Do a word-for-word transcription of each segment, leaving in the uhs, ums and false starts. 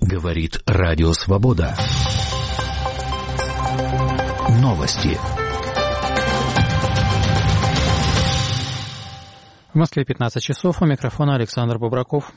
Говорит Радио Свобода. Новости. В Москве пятнадцать часов. У микрофона Александр Бобраков.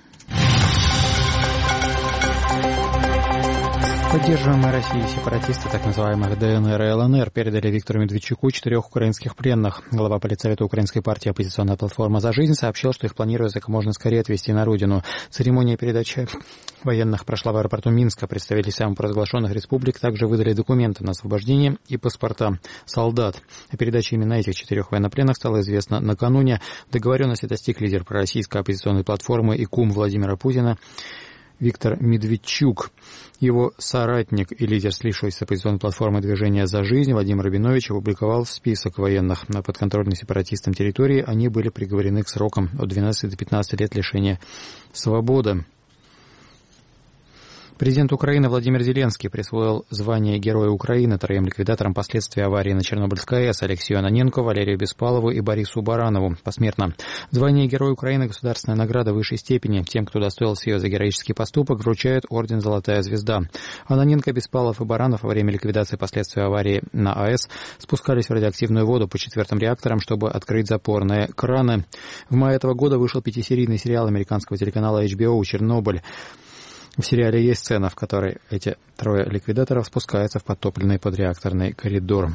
Поддерживаемые Россией сепаратисты так называемых ДНР и ЛНР передали Виктору Медведчуку четырех украинских пленных. Глава политсовета Украинской партии «Оппозиционная платформа за жизнь» сообщил, что их планируется как можно скорее отвезти на родину. Церемония передачи военных прошла в аэропорту Минска. Представители самопровозглашенных республик также выдали документы на освобождение и паспорта солдат. О передаче именно этих четырех военнопленных стало известно накануне. Договоренности достиг лидер пророссийской оппозиционной платформы и кум Владимира Путина Виктор Медведчук. Его соратник и лидер слившейся оппозиционной платформы «Движение за жизнь» Владимир Рабинович опубликовал список военных. На подконтрольной сепаратистам территории они были приговорены к срокам от двенадцати до пятнадцати лет лишения свободы. Президент Украины Владимир Зеленский присвоил звание Героя Украины троим ликвидаторам последствий аварии на Чернобыльской АЭС: Алексею Аноненко, Валерию Беспалову и Борису Баранову посмертно. Звание Героя Украины — государственная награда высшей степени. Тем, кто удостоился ее за героический поступок, вручают орден «Золотая звезда». Аноненко, Беспалов и Баранов во время ликвидации последствий аварии на АЭС спускались в радиоактивную воду по четвертым реакторам, чтобы открыть запорные краны. В мае этого года вышел пятисерийный сериал американского телеканала эйч би о «Чернобыль». В сериале есть сцена, в которой эти трое ликвидаторов спускаются в подтопленный подреакторный коридор.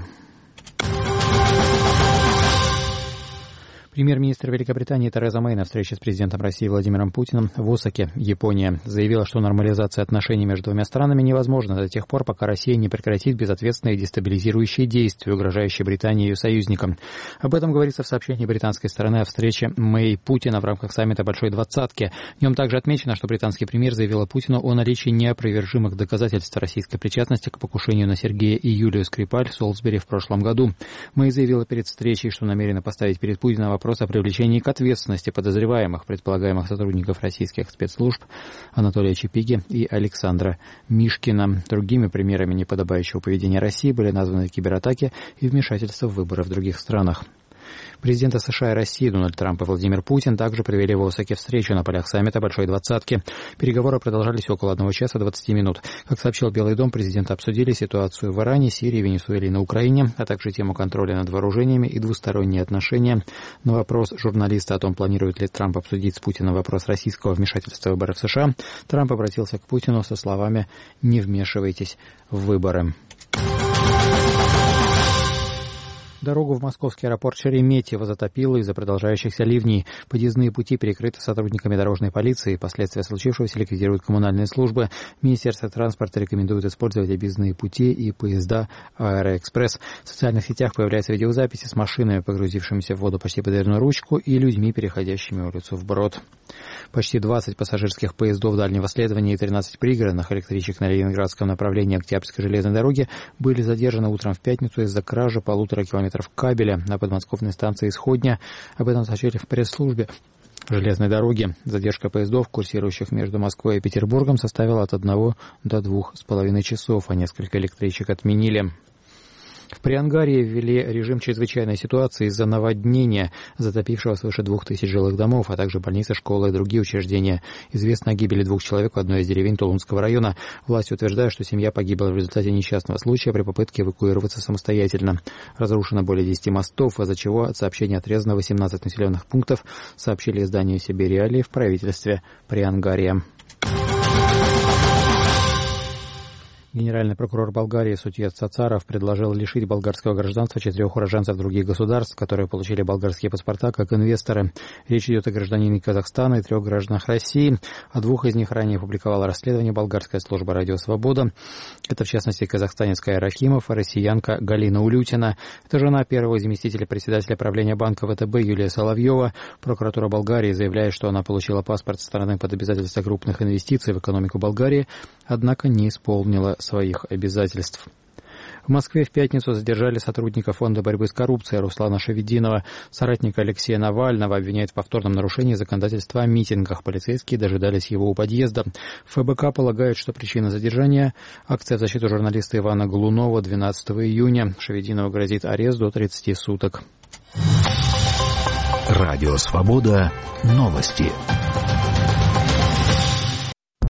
Премьер-министр Великобритании Тереза Мэй на встрече с президентом России Владимиром Путиным в Осаке, Япония, заявила, что нормализация отношений между двумя странами невозможна до тех пор, пока Россия не прекратит безответственные дестабилизирующие действия, угрожающие Британии и ее союзникам. Об этом говорится в сообщении британской стороны о встрече Мэй и Путина в рамках саммита Большой Двадцатки. В нем также отмечено, что британский премьер заявил Путину о наличии неопровержимых доказательств российской причастности к покушению на Сергея и Юлию Скрипаль в Солсбери в прошлом году. Мэй заявила перед встречей, что намерена поставить перед Путиным вопрос о привлечении к ответственности подозреваемых, предполагаемых сотрудников российских спецслужб Анатолия Чапиги и Александра Мишкина. Другими примерами неподобающего поведения России были названы кибератаки и вмешательство в выборы в других странах. Президенты США и России Дональд Трамп и Владимир Путин также провели в Осаке встречу на полях саммита Большой Двадцатки. Переговоры продолжались около одного часа двадцати минут. Как сообщил Белый дом, президенты обсудили ситуацию в Иране, Сирии, Венесуэле и на Украине, а также тему контроля над вооружениями и двусторонние отношения. На вопрос журналиста о том, планирует ли Трамп обсудить с Путиным вопрос российского вмешательства в выборы в США, Трамп обратился к Путину со словами «Не вмешивайтесь в выборы». Дорогу в московский аэропорт Шереметьево затопило из-за продолжающихся ливней. Подъездные пути перекрыты сотрудниками дорожной полиции. Последствия случившегося ликвидируют коммунальные службы. Министерство транспорта рекомендует использовать объездные пути и поезда «Аэроэкспресс». В социальных сетях появляются видеозаписи с машинами, погрузившимися в воду почти под одну ручку, и людьми, переходящими улицу вброд. Почти двадцать пассажирских поездов дальнего следования и тринадцать пригородных электричек на ленинградском направлении Октябрьской железной дороги были задержаны утром в пятницу из-за кражи полутора километров кабеля на подмосковной станции Исходня. Об этом сообщили в пресс-службе железной дороги. Задержка поездов, курсирующих между Москвой и Петербургом, составила от одного до двух с половиной часов, а несколько электричек отменили. В Приангарии ввели режим чрезвычайной ситуации из-за наводнения, затопившего свыше двух тысяч жилых домов, а также больницы, школы и другие учреждения. Известно о гибели двух человек в одной из деревень Тулунского района. Власти утверждают, что семья погибла в результате несчастного случая при попытке эвакуироваться самостоятельно. Разрушено более десяти мостов, из-за чего от сообщения отрезано восемнадцать населенных пунктов, сообщили изданию «Себе реалии» в правительстве Приангария. Генеральный прокурор Болгарии судья Цацаров предложил лишить болгарского гражданства четырех уроженцев других государств, которые получили болгарские паспорта как инвесторы. Речь идет о гражданине Казахстана и трех гражданах России. О двух из них ранее публиковала расследование болгарская служба «Радио Свобода». Это, в частности, казахстанец Кай Рахимов и россиянка Галина Улютина. Это жена первого заместителя председателя правления банка ВТБ Юлия Соловьева. Прокуратура Болгарии заявляет, что она получила паспорт страны под обязательство крупных инвестиций в экономику Болгарии, однако не исполнила своих обязательств. В Москве в пятницу задержали сотрудника Фонда борьбы с коррупцией Руслана Шавединова. Соратника Алексея Навального обвиняют в повторном нарушении законодательства о митингах. Полицейские дожидались его у подъезда. ФБК полагает, что причина задержания – акция в защиту журналиста Ивана Голунова двенадцатого июня. Шавединову грозит арест до тридцати суток. Радио Свобода. Новости.